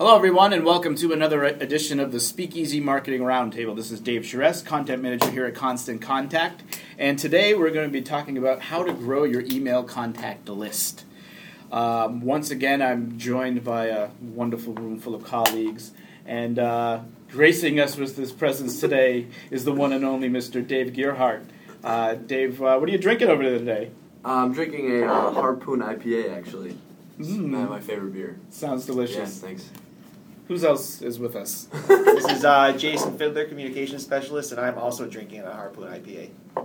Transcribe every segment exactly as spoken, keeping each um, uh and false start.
Hello, everyone, and welcome to another edition of the Speakeasy Marketing Roundtable. This is Dave Charest, Content Manager here at Constant Contact, and today we're going to be talking about how to grow your email contact list. Um, once again, I'm joined by a wonderful room full of colleagues, and uh, gracing us with his presence today is the one and only Mister Dave Gearhart. Uh, Dave, uh, what are you drinking over there today? I'm drinking a uh, Harpoon I P A, actually. It's Mm. uh, my favorite beer. Sounds delicious. Yes, thanks. Who else is with us? This is uh, Jason Fiddler, Communications Specialist, and I'm also drinking a Harpoon I P A.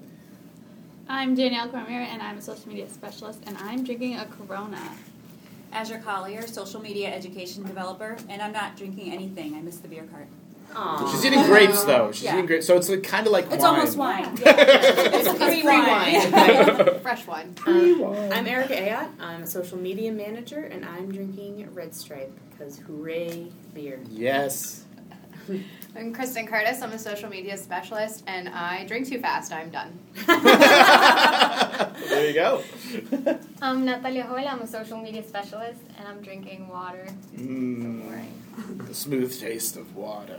I'm Danielle Cormier, and I'm a social media specialist, and I'm drinking a Corona. Azure Collier, social media education developer, and I'm not drinking anything. I missed the beer cart. Aww. She's eating grapes, though. She's Yeah. eating grapes, so it's like, kind of like It's wine. almost wine. Yeah. It's a free wine. wine. Fresh wine. Um, I'm Erica Ayotte. I'm a social media manager, and I'm drinking Red Stripe because hooray, beer. Yes. I'm Kristen Curtis. I'm a social media specialist, and I drink too fast. I'm done. There you go. I'm Natalia Hoyle. I'm a social media specialist, and I'm drinking water. Mm, So boring. the smooth taste of water.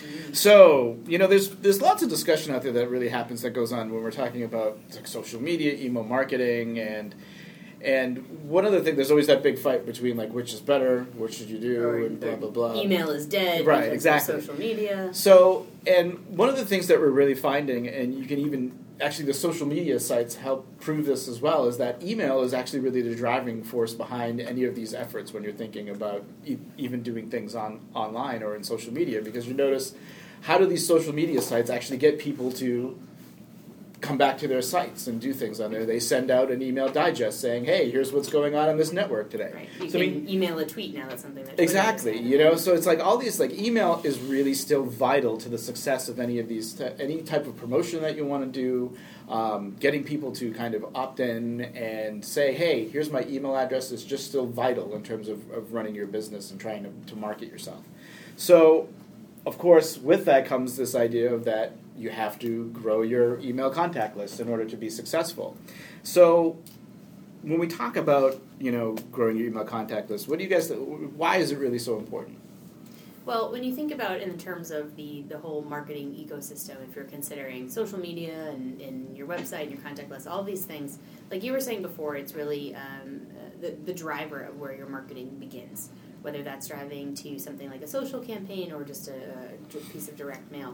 So, you know, there's there's lots of discussion out there that really happens that goes on when we're talking about like, social media, email marketing, and and one other thing, there's always that big fight between like which is better, what should you do, Or and blah blah blah. Email is dead. Right, because of exactly. Social media. So, and one of the things that we're really finding, and you can even, actually the social media sites help prove this as well, is that email is actually really the driving force behind any of these efforts when you're thinking about e- even doing things on online or in social media, because you notice, how do these social media sites actually get people to come back to their sites and do things on there? They send out an email digest saying, hey, here's what's going on on this network today. Right. You So, I can mean, email a tweet now. That's something that Twitter exactly, does now. you know, so it's like all these, like email is really still vital to the success of any of these, t- any type of promotion that you want to do, um, getting people to kind of opt in and say, hey, here's my email address is just still vital in terms of, of running your business and trying to, to market yourself. So, of course, with that comes this idea of that you have to grow your email contact list in order to be successful. So, when we talk about, you know, growing your email contact list, what do you guys, why is it really so important? Well, when you think about it in terms of the, the whole marketing ecosystem, if you're considering social media and, and your website and your contact list, all these things, like you were saying before, it's really um, the, the driver of where your marketing begins, whether that's driving to something like a social campaign or just a, a piece of direct mail.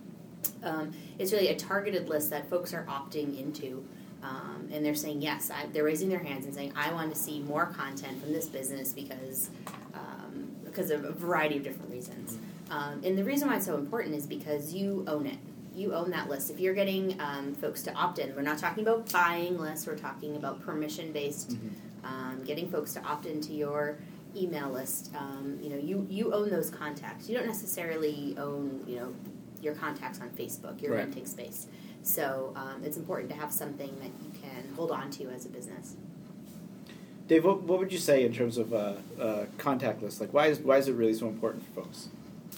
Um, it's really a targeted list that folks are opting into. Um, and they're saying, yes, I, they're raising their hands and saying, I want to see more content from this business because um, because of a variety of different reasons. Um, and the reason why it's so important is because you own it. You own that list. If you're getting um, folks to opt in, we're not talking about buying lists, we're talking about permission-based, mm-hmm. um, getting folks to opt into your email list. Um, you know, you, you own those contacts. You don't necessarily own, you know, your contacts on Facebook. You're Right. renting space. So um, it's important to have something that you can hold on to as a business. Dave, what, what would you say in terms of uh, uh, contact lists? Like, why is why is it really so important for folks?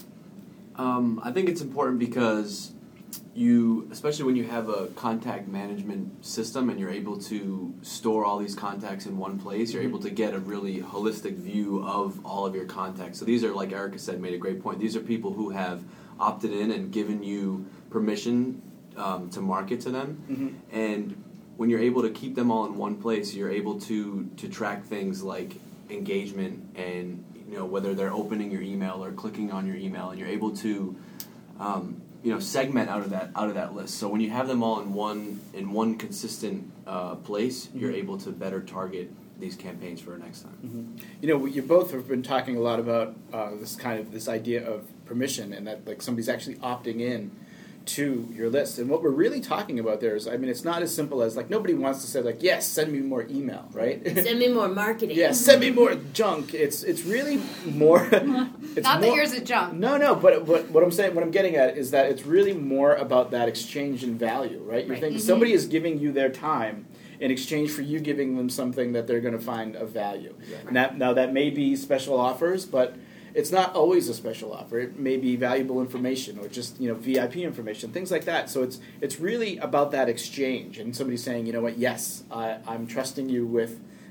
Um, I think it's important because you, especially when you have a contact management system and you're able to store all these contacts in one place, you're able to get a really holistic view of all of your contacts. So these are, like Erica said, made a great point. These are people who have opted in and given you permission um, to market to them. Mm-hmm. And when you're able to keep them all in one place, you're able to, to track things like engagement and, you know, whether they're opening your email or clicking on your email, and you're able to um, you know, segment out of that out of that list. So when you have them all in one in one consistent uh, place, mm-hmm. you're able to better target these campaigns for next time. Mm-hmm. You know, you both have been talking a lot about uh, this kind of this idea of permission, and that like somebody's actually opting in to your list. And what we're really talking about there is, I mean, it's not as simple as like nobody wants to say like, yes, send me more email, right? Send me more marketing. Yeah, send me more junk. It's it's really more. It's Not more, that yours is junk. No, no, but what, what I'm saying, what I'm getting at is that it's really more about that exchange in value, right? You're Right. thinking Mm-hmm. somebody is giving you their time in exchange for you giving them something that they're going to find of value. Exactly. Now, now that may be special offers, but it's not always a special offer. It may be valuable information or just, you know, V I P information, things like that. So it's it's really about that exchange and somebody saying, you know what, yes, I, I'm trusting you with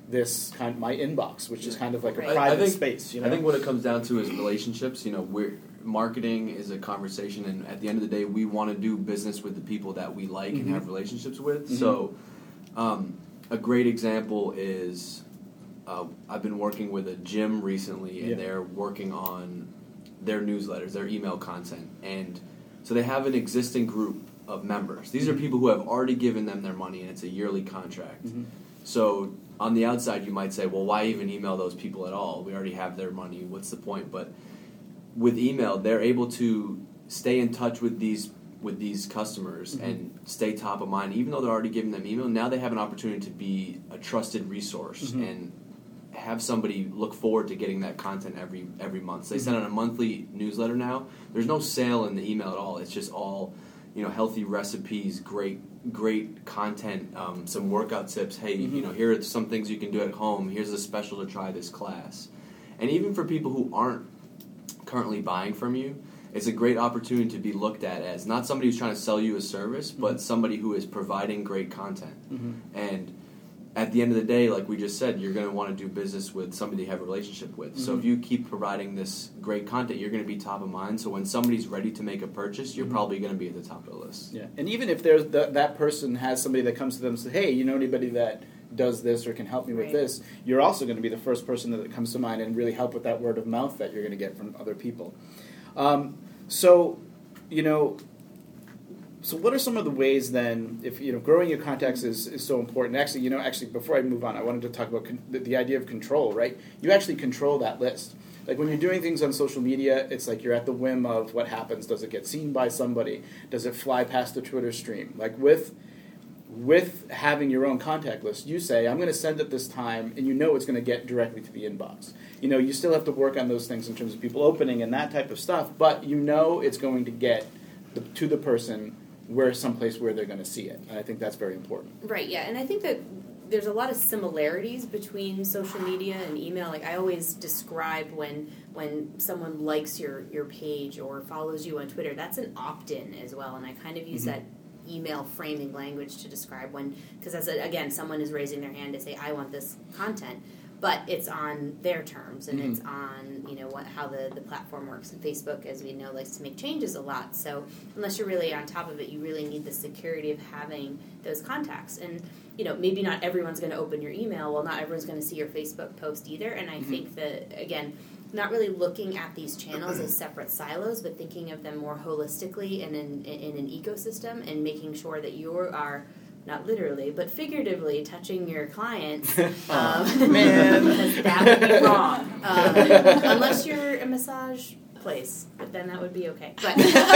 this kind of my inbox, which is kind of like a Right. private I think, space. You know, I think what it comes down to is relationships. You know, we're, marketing is a conversation, and at the end of the day, we want to do business with the people that we like Mhm. and have relationships with. Mhm. So, um, a great example is uh, I've been working with a gym recently, and Yeah. they're working on their newsletters, their email content, and so they have an existing group of members. These are people who have already given them their money, and it's a yearly contract. Mhm. So on the outside, you might say, well, why even email those people at all? We already have their money. What's the point? But with email, they're able to stay in touch with these with these customers Mhm. and stay top of mind. Even though they're already giving them email, now they have an opportunity to be a trusted resource Mhm. and have somebody look forward to getting that content every every month. So they send out a monthly newsletter now. There's no sale in the email at all. It's just all, you know, healthy recipes, great great content, um, some workout tips. Hey, Mhm. you know, here are some things you can do at home. Here's a special to try this class. And even for people who aren't currently buying from you, it's a great opportunity to be looked at as not somebody who's trying to sell you a service, but somebody who is providing great content. Mhm. And at the end of the day, like we just said, you're going to want to do business with somebody you have a relationship with. So Mhm. if you keep providing this great content, you're going to be top of mind. So when somebody's ready to make a purchase, you're Mhm. probably going to be at the top of the list. Yeah, and even if there's the, that person has somebody that comes to them and says, "Hey, you know anybody that does this or can help me with Right. this?" You're also going to be the first person that comes to mind and really help with that word of mouth that you're going to get from other people. Um, so, you know, so what are some of the ways then, if you know, growing your contacts is, is so important? Actually, you know, actually, before I move on, I wanted to talk about con- the, the idea of control. Right, you actually control that list. Like when you're doing things on social media, it's like you're at the whim of what happens. Does it get seen by somebody? Does it fly past the Twitter stream? Like with with having your own contact list, you say, I'm going to send it this time, and you know it's going to get directly to the inbox. You know, you still have to work on those things in terms of people opening and that type of stuff, but you know it's going to get the, to the person where someplace where they're going to see it. And I think that's very important. Right, yeah, and I think that there's a lot of similarities between social media and email. Like I always describe when when someone likes your, your page or follows you on Twitter, that's an opt-in as well, and I kind of use Mhm. that email framing language to describe when, because as a, again, someone is raising their hand to say, I want this content, but it's on their terms, and Mhm. it's on, you know, what how the, the platform works. And Facebook, as we know, likes to make changes a lot. So unless you're really on top of it, you really need the security of having those contacts. And, you know, maybe not everyone's going to open your email. Well, not everyone's going to see your Facebook post either. And I Mhm. think that, again, not really looking at these channels as separate silos, but thinking of them more holistically and in, in, in an ecosystem, and making sure that you are, not literally, but figuratively touching your clients. Um, man. because that would be wrong. Um, unless you're a massage place, but then that would be okay. But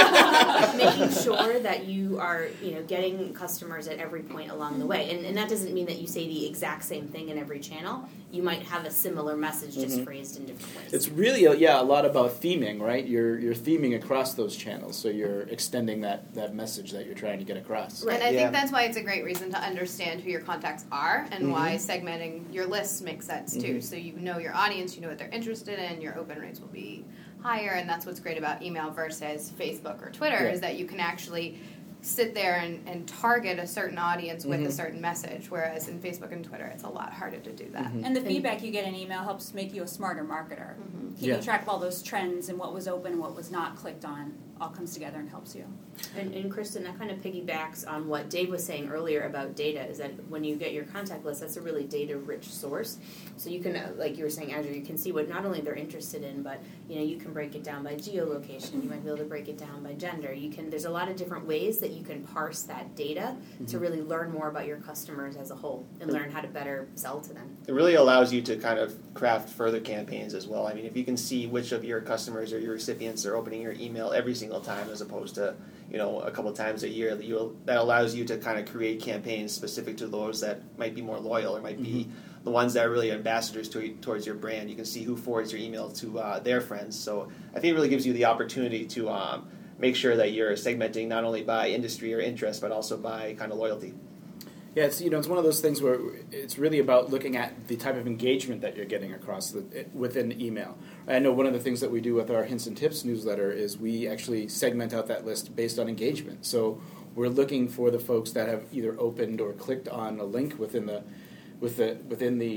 making sure that you are, you know, getting customers at every point along the way. And, and that doesn't mean that you say the exact same thing in every channel. You might have a similar message just Mhm. phrased in different ways. It's really, a, yeah, a lot about theming, right? You're you're theming across those channels, so you're extending that, that message that you're trying to get across. Right. And I Yeah. think that's why it's a great reason to understand who your contacts are and why Mhm. segmenting your lists makes sense too. Mhm. So you know your audience, you know what they're interested in, your open rates will be higher, and that's what's great about email versus Facebook or Twitter Yeah. is that you can actually sit there and, and target a certain audience with Mhm. a certain message, whereas in Facebook and Twitter it's a lot harder to do that. Mhm. And the feedback you get in email helps make you a smarter marketer. Mhm. Keeping Yeah. track of all those trends and what was open and what was not clicked on all comes together and helps you. And, and Kristen, that kind of piggybacks on what Dave was saying earlier about data, is that when you get your contact list, that's a really data-rich source. So you can, uh, like you were saying, Andrew, you can see what not only they're interested in, but, you know, you can break it down by geolocation. You might be able to break it down by gender. You can. There's a lot of different ways that you can parse that data to Mhm. really learn more about your customers as a whole and learn how to better sell to them. It really allows you to kind of craft further campaigns as well. I mean, if you can see which of your customers or your recipients are opening your email every single time as opposed to, you know, a couple times a year, that you that allows you to kind of create campaigns specific to those that might be more loyal or might be the ones that are really ambassadors to, towards your brand. You can see who forwards your email to uh, their friends. So I think it really gives you the opportunity to um, make sure that you're segmenting not only by industry or interest, but also by kind of loyalty. Yeah, it's, you know, it's one of those things where it's really about looking at the type of engagement that you're getting across the, within email. I know one of the things that we do with our Hints and Tips newsletter is we actually segment out that list based on engagement. So we're looking for the folks that have either opened or clicked on a link within the with the within the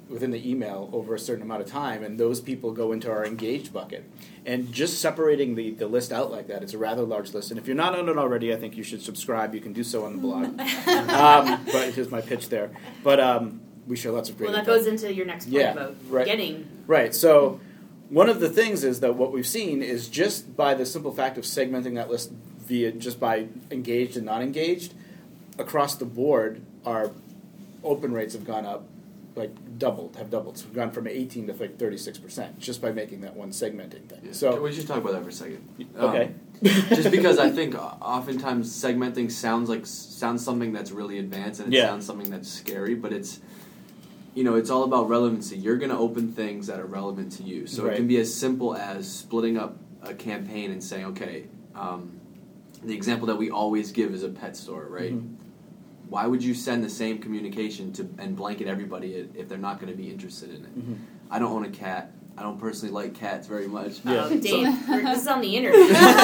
within the email over a certain amount of time, and those people go into our engaged bucket. And just separating the, the list out like that, it's a rather large list. And if you're not on it already, I think you should subscribe. You can do so on the blog. um, but here's my pitch there. But um, we share lots of great Well, that info. goes into your next point Yeah, about right. getting. Right. So one of the things is that what we've seen is just by the simple fact of segmenting that list via just by engaged and not engaged, across the board, our open rates have gone up, like doubled, have doubled. So we've gone from eighteen to like thirty-six percent just by making that one segmenting thing. Yeah. So we should talk about that for a second. Okay. Um, just because I think oftentimes segmenting sounds like sounds something that's really advanced and it Yeah. sounds something that's scary, but it's you know it's all about relevancy. You're going to open things that are relevant to you, so Right. it can be as simple as splitting up a campaign and saying, okay, um, the example that we always give is a pet store, right? Mhm. Why would you send the same communication to and blanket everybody if they're not going to be interested in it? Mhm. I don't own a cat. I don't personally like cats very much. Yeah. Oh, Dave, we're- this is on the internet.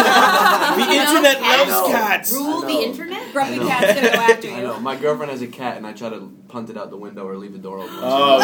the internet I loves know. cats. Rule I the know. internet? Grumpy I know. cat's gonna go after I you. know. My girlfriend has a cat, and I try to punt it out the window or leave the door open. Oh, no. All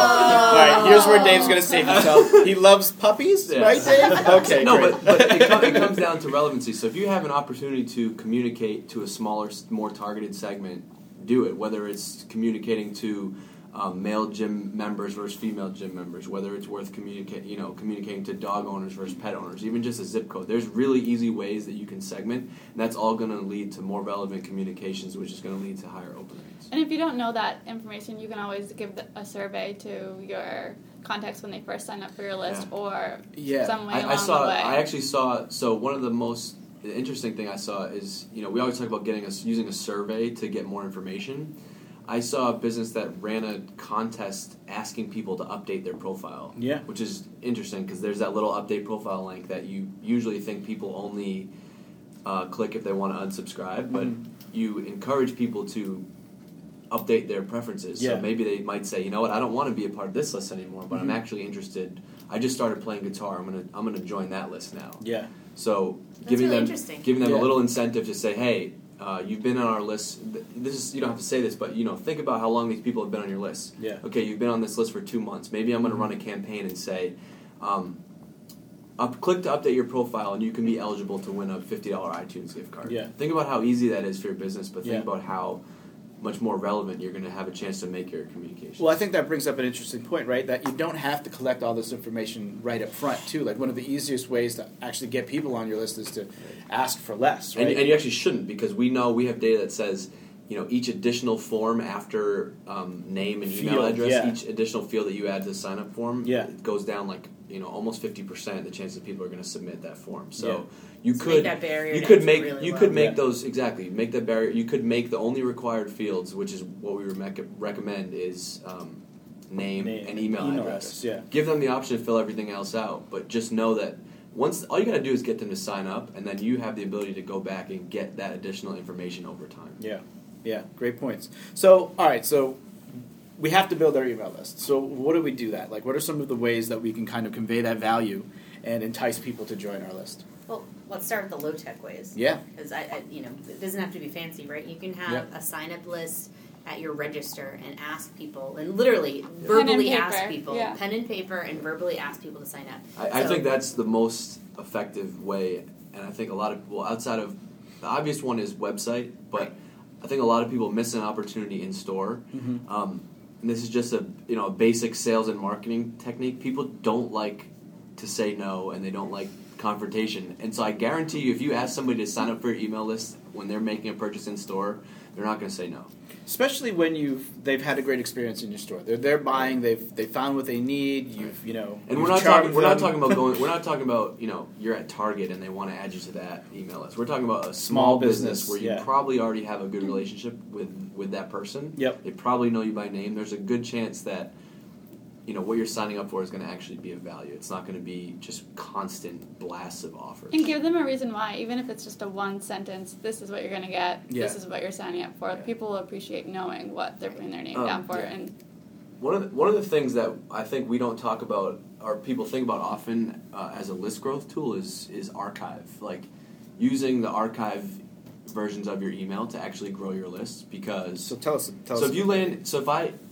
right, here's where Dave's going to save himself. He loves puppies, Yeah. right, Dave? Okay, no, great. but, but it, com- it comes down to relevancy. So if you have an opportunity to communicate to a smaller, s- more targeted segment, do it. Whether it's communicating to um, male gym members versus female gym members, whether it's worth communicate, you know, communicating to dog owners versus pet owners, even just a zip code. There's really easy ways that you can segment, and that's all going to lead to more relevant communications, which is going to lead to higher open rates. And if you don't know that information, you can always give the, a survey to your contacts when they first sign up for your list, Yeah. or Yeah. some way I, along I saw. the way. I actually saw. So one of the most interesting thing I saw is, you know, we always talk about getting us using a survey to get more information. I saw a business that ran a contest asking people to update their profile. Yeah. Which is interesting because there's that little update profile link that you usually think people only uh, click if they want to unsubscribe, but Mhm. you encourage people to update their preferences. Yeah. So maybe they might say, you know what, I don't want to be a part of this list anymore, but Mhm. I'm actually interested. I just started playing guitar. I'm gonna I'm gonna join that list now. Yeah. So That's giving really them interesting. giving them Yeah. a little incentive to say, hey, uh, you've been on our list. Th- This is you don't have to say this, but you know, think about how long these people have been on your list. Yeah. Okay, you've been on this list for two months. Maybe I'm going to run a campaign and say, um, up, click to update your profile, and you can be eligible to win a fifty dollars iTunes gift card. Yeah. Think about how easy that is for your business, but think Yeah. about how much more relevant you're going to have a chance to make your communication. Well, I think that brings up an interesting point, right? That you don't have to collect all this information right up front, too. Like, one of the easiest ways to actually get people on your list is to ask for less, right? And, and you actually shouldn't, because we know we have data that says, you know, each additional form after um, name and email Field, address, yeah. each additional field that you add to the sign up form, Yeah. it goes down like, you know, almost fifty percent the chance that people are going to submit that form. So Yeah. you So could make that barrier you to could entry make really you low. could make Yeah. those exactly make that barrier. You could make the only required fields, which is what we rec- recommend, is um, name, Name and email, email address. address, yeah. Give them the option to fill everything else out, but just know that once all you got to do is get them to sign up, and then you have the ability to go back and get that additional information over time. Yeah, yeah, great points. So, all right, so we have to build our email list. So, what do we do that? Like, what are some of the ways that we can kind of convey that value and entice people to join our list? Well, let's start with the low-tech ways. Yeah. Because, I, I, you know, it doesn't have to be fancy, right? You can have Yep. a sign-up list at your register and ask people, and literally and verbally paper, ask people, yeah. pen and paper, and verbally ask people to sign up. I, I So- think that's the most effective way, and I think a lot of people outside of the obvious one is website, but Right. I think a lot of people miss an opportunity in store. Mm-hmm. Um, and this is just a you know a basic sales and marketing technique. People don't like to say no, and they don't like confrontation. And so I guarantee you, if you ask somebody to sign up for your email list when they're making a purchase in store, they're not going to say no. Especially when you've they've had a great experience in your store. They're they're buying. They've they found what they need. You've you know. And you've we're not charmed talking. We're not them. talking about going. We're not talking about you know you're at Target and they want to add you to that email list. We're talking about a small, Small business, business, where you yeah. probably already have a good relationship with with that person. Yep. They probably know you by name. There's a good chance that you know what you're signing up for is going to actually be of value. It's not going to be just constant blasts of offers. And give them a reason why, even if it's just a one sentence, this is what you're going to get, Yeah. this is what you're signing up for. Yeah. People will appreciate knowing what they're putting their name Um, down for. yeah. And One of the, one of the things that I think we don't talk about or people think about often uh, as a list growth tool is is archive, like using the archive versions of your email to actually grow your list. Because So tell us. Tell so us if you about land, so if I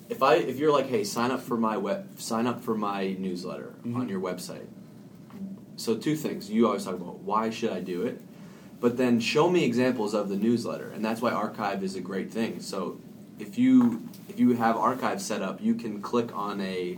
if I if you're like, hey, sign up for my web, sign up for my newsletter Mhm. on your website. So two things. You always talk about why should I do it, but then show me examples of the newsletter, and that's why Archive is a great thing. So if you if you have Archive set up, you can click on a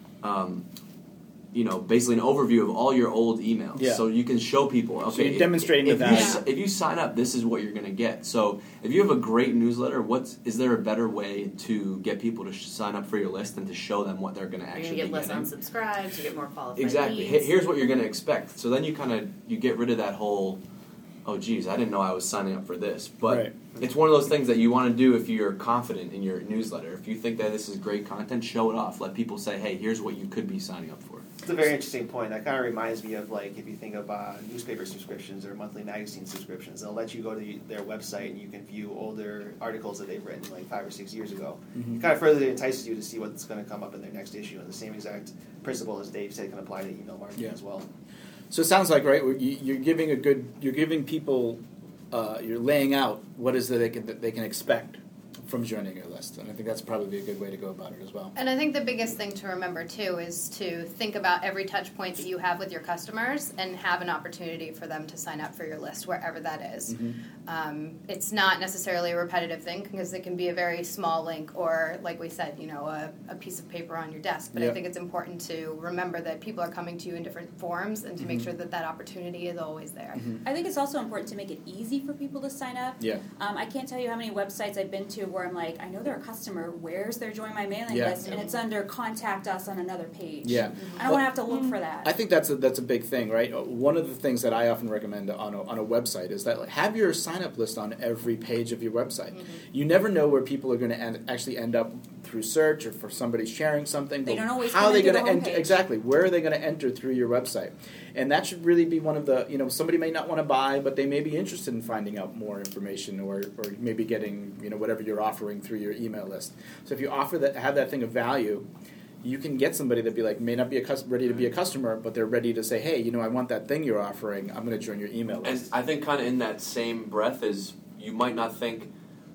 um, you know, basically an overview of all your old emails. Yeah. So you can show people, okay, So you're if- demonstrating if, the you, value. s- if you sign up, this is what you're going to get. So if you have a great newsletter, what's is there a better way to get people to sh- sign up for your list than to show them what they're going to You're actually going to get be less getting? unsubscribes, you get more qualified Exactly. leads. He- Here's what you're going to expect. So then you kind of you get rid of that whole, oh geez, I didn't know I was signing up for this. But Right. it's one of those things that you want to do if you're confident in your newsletter. If you think that this is great content, show it off. Let people say, hey, here's what you could be signing up for. It's a very interesting point. That kind of reminds me of like if you think of uh, newspaper subscriptions or monthly magazine subscriptions. They'll let you go to their website and you can view older articles that they've written like five or six years ago. Mhm. It kind of further entices you to see what's going to come up in their next issue. And the same exact principle as Dave said can apply to email marketing Yeah. as well. So it sounds like, right, you- you're giving a good, you're giving people, uh, you're laying out what is that they can that they can expect from joining your list, and I think that's probably a good way to go about it as well. And I think the biggest thing to remember too is to think about every touch point that you have with your customers and have an opportunity for them to sign up for your list wherever that is. Mhm. Um, it's not necessarily a repetitive thing because it can be a very small link or, like we said, you know, a, a piece of paper on your desk. But Yep. I think it's important to remember that people are coming to you in different forms and to make Mhm. sure that that opportunity is always there. Mhm. I think it's also important to make it easy for people to sign up. Yeah. Um, I can't tell you how many websites I've been to where I'm like, I know they're a customer. Where's their join my mailing Yeah. list? And it's under contact us on another page. Yeah. I don't want to have to look for that. I think that's a, that's a big thing, right? Uh, One of the things that I often recommend on a, on a website is that like, have your sign up list on every page of your website. Mm-hmm. You never know where people are going to end, actually end up through search or for somebody sharing something. They but don't always how come are they into the gonna enter homepage. exactly? Where are they going to enter through your website? And that should really be one of the, you know, somebody may not want to buy, but they may be interested in finding out more information or, or maybe getting, you know, whatever you're offering through your email list. So if you offer that, have that thing of value, you can get somebody that be like may not be a cus- ready to be a customer, but they're ready to say, hey, you know, I want that thing you're offering. I'm going to join your email And list. I think kind of in that same breath is you might not think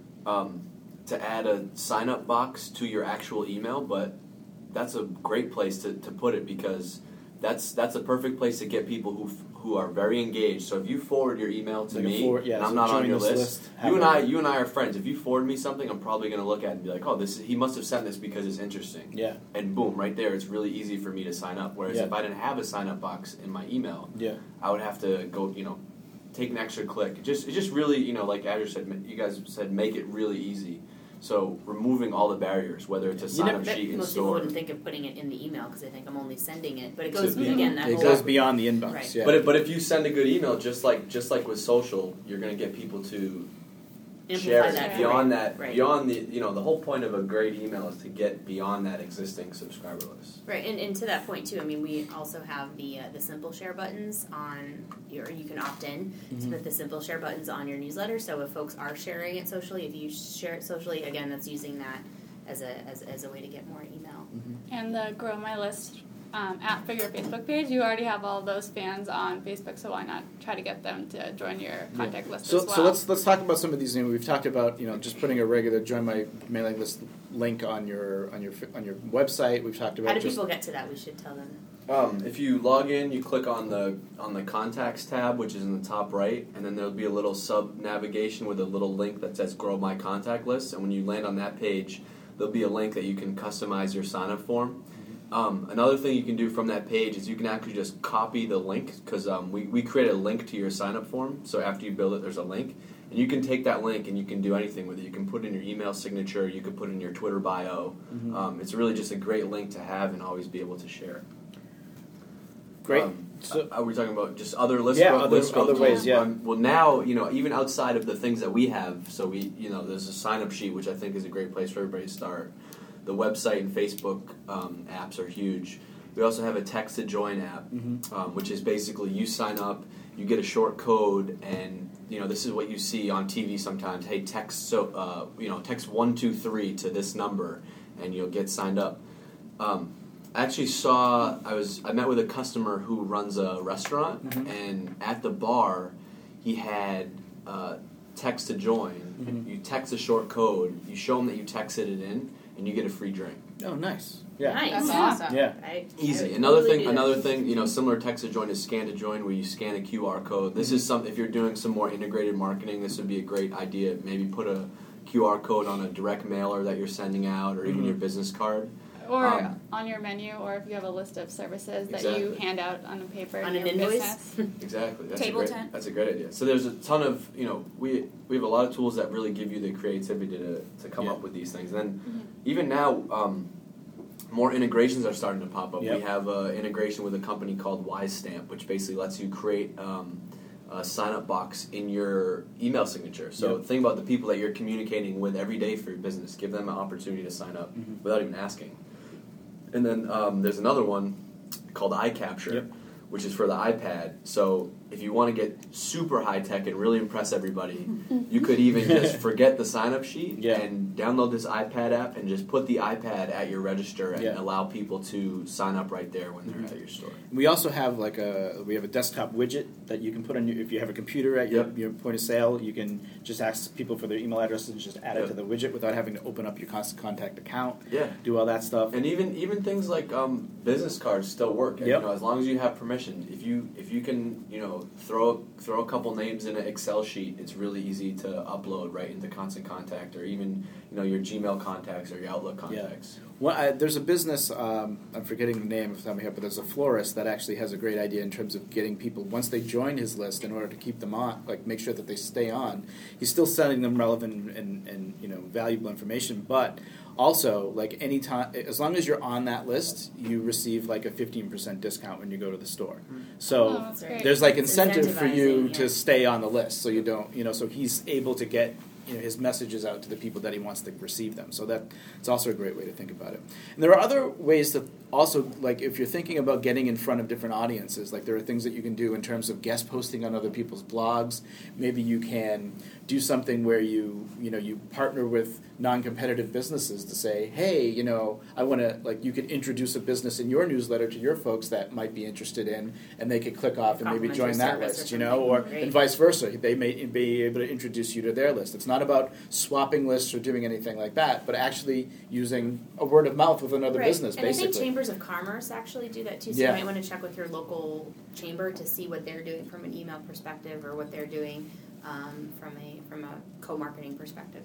um, to add a sign up box to your actual email, but that's a great place to, to put it because that's that's a perfect place to get people who f- who are very engaged. So if you forward your email to Like a me forward- yeah, and I'm so not on join your this list, list, have you and it. I you and I are friends. If you forward me something, I'm probably going to look at it and be like, oh, this is, he must have sent this because it's interesting. Yeah, And boom, right there, it's really easy for me to sign up. Whereas Yeah. if I didn't have a sign up box in my email, yeah. I would have to go, you know, take an extra click. It just, it just really, you know, like Andrew said, ma- you guys said, make it really easy. So removing all the barriers, whether it's a sign up That sheet in most people store. wouldn't think of putting it in the email because they think I'm only sending it, but it So goes the- again that It whole goes beyond the inbox. Right. Yeah. But if, but if you send a good email, just like just like with social, you're going to get people to share amplify it that beyond right. that. Right. Beyond the, you know, the whole point of a great email is to get beyond that existing subscriber list. Right, and, and to that point too, I mean, we also have the uh, the simple share buttons on your. You can opt in to Mhm. put the simple share buttons on your newsletter. So if folks are sharing it socially, if you share it socially, again, that's using that as a as, as a way to get more email. And the Grow My List um, app for your Facebook page, you already have all those fans on Facebook, so why not try to get them to join your contact list So, as well? so let's let's talk about some of these things. We've talked about, you know, just putting a regular join my mailing list link on your on your on your website. We've talked about How do just people get to that? We should tell them. Um, if you log in, you click on the on the contacts tab, which is in the top right, and then there'll be a little sub navigation with a little link that says "Grow My Contact List." And when you land on that page, there'll be a link that you can customize your sign up form. Um, another thing you can do from that page is you can actually just copy the link because um, we we create a link to your sign up form. So after you build it, there's a link, and you can take that link and you can do anything with it. You can put in your email signature, you can put in your Twitter bio. Mhm. Um, it's really just a great link to have and always be able to share. great. Um, So- are we talking about just other list? Yeah, growth- other- list growth other ways, tools? yeah. Um, well, now you know, even outside of the things that we have, so we, you know, there's a sign up sheet, which I think is a great place for everybody to start. The website and Facebook um, apps are huge. We also have a text to join app, Mhm. um, which is basically you sign up, you get a short code, and you know this is what you see on T V sometimes. Hey, text so uh, you know text one two three to this number, and you'll get signed up. Um, I actually saw I was I met with a customer who runs a restaurant, Mhm. and at the bar, he had uh, text to join. Mhm. You text a short code, you show them that you texted it in, and you get a free drink. Oh, nice. Yeah. Nice. That's Yeah. awesome. Yeah. I, I Easy. would Another totally thing, do another that. thing, you know, similar text to join is scan to join, where you scan a Q R code. This is some. If you're doing some more integrated marketing, this would be a great idea. Maybe put a Q R code on a direct mailer that you're sending out, or even Mhm. your business card. Or Um, on your menu, or if you have a list of services that Exactly. you hand out on a paper On in an your invoice? business. Exactly. That's Table a great, tent. That's a great idea. So there's a ton of, you know, we we have a lot of tools that really give you the creativity to, to come Yeah. up with these things. And then Mm-hmm. even now, um, more integrations are starting to pop up. Yep. We have an integration with a company called WiseStamp, which basically lets you create um, a sign-up box in your email signature. So Yep. think about the people that you're communicating with every day for your business. Give them an opportunity to sign up Mhm. without even asking. And then um, there's another one called iCapture, Yep. which is for the iPad. So if you want to get super high tech and really impress everybody, you could even just forget the sign up sheet Yeah. and download this iPad app and just put the iPad at your register and Yeah. allow people to sign up right there when they're Mhm. at your store. We also have like a we have a desktop widget that you can put on your, if you have a computer at your, Yep. your point of sale, you can just ask people for their email address and just add it Yep. to the widget without having to open up your constant contact account, Yeah. do all that stuff. And even even things like um, business cards still work. And, Yep. You know, as long as you have permission. If you if you can, you know, throw throw a couple names in an Excel sheet, it's really easy to upload right into Constant Contact or even, you know, your Gmail contacts or your Outlook contacts. Well, I, there's a business, um, I'm forgetting the name off the top of my head, but there's a florist that actually has a great idea in terms of getting people, once they join his list, in order to keep them on, like make sure that they stay on. He's still sending them relevant and, and you know, valuable information, but also, like any time, as long as you're on that list, you receive like a fifteen percent discount when you go to the store. So Oh, that's great. there's like It's incentive for you incentivizing, to yeah. stay on the list, so you don't, you know, so he's able to get, you know, his messages out to the people that he wants to receive them. So that it's also a great way to think about it. And there are other ways to also, like if you're thinking about getting in front of different audiences, like there are things that you can do in terms of guest posting on other people's blogs. Maybe you can do something where you, you know, you partner with non-competitive businesses to say, hey, you know, I want to, like you could introduce a business in your newsletter to your folks that might be interested in, and they could click off and maybe Complimentary join that service or list, you know, something. or Great. and vice versa. They may be able to introduce you to their list. It's not about swapping lists or doing anything like that, but actually using a word of mouth with another Right. business, and basically. I think chambers of commerce actually do that too. So Yeah. you might want to check with your local chamber to see what they're doing from an email perspective, or what they're doing um, from a from a co-marketing perspective.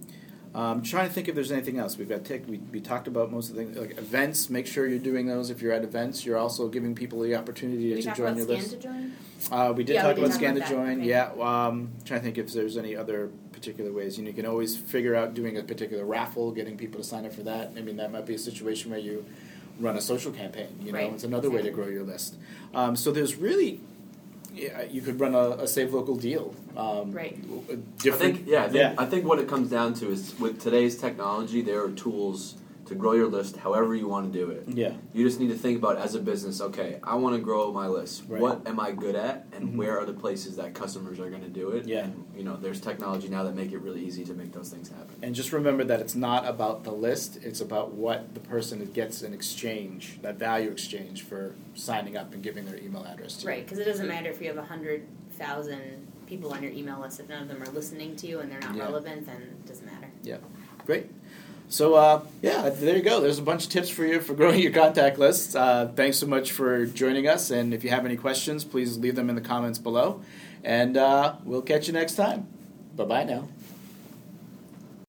Um, trying to think if there's anything else. We've got tick. We, we talked about most of the things, like events. Make sure you're doing those. If you're at events, you're also giving people the opportunity Did we to talk join about your scan list. to join? Uh, we did Yeah, we talk did about talk scan about to that, join. okay. Yeah. Um, trying to think if there's any other particular ways. You know, you can always figure out doing a particular raffle, getting people to sign up for that. I mean, that might be a situation where you run a social campaign. You know, Right. it's another way to Exactly. grow your list. Um, so there's really, yeah, you could run a, a save local deal. Um, Right. a I Different. think, yeah, I think, yeah. I think what it comes down to is with today's technology, there are tools to grow your list however you want to do it. Yeah. You just need to think about as a business, okay, I want to grow my list. Right. What am I good at, and Mhm. where are the places that customers are going to do it? Yeah. And, you know, there's technology now that make it really easy to make those things happen. And just remember that it's not about the list, it's about what the person gets in exchange, that value exchange for signing up and giving their email address to you. Right, because it doesn't matter if you have a hundred thousand people on your email list. If none of them are listening to you and they're not Yeah. relevant, then it doesn't matter. Yeah, great. So, uh, yeah, there you go. There's a bunch of tips for you for growing your contact list. Uh, thanks so much for joining us. And if you have any questions, please leave them in the comments below. And uh, we'll catch you next time. Bye-bye now.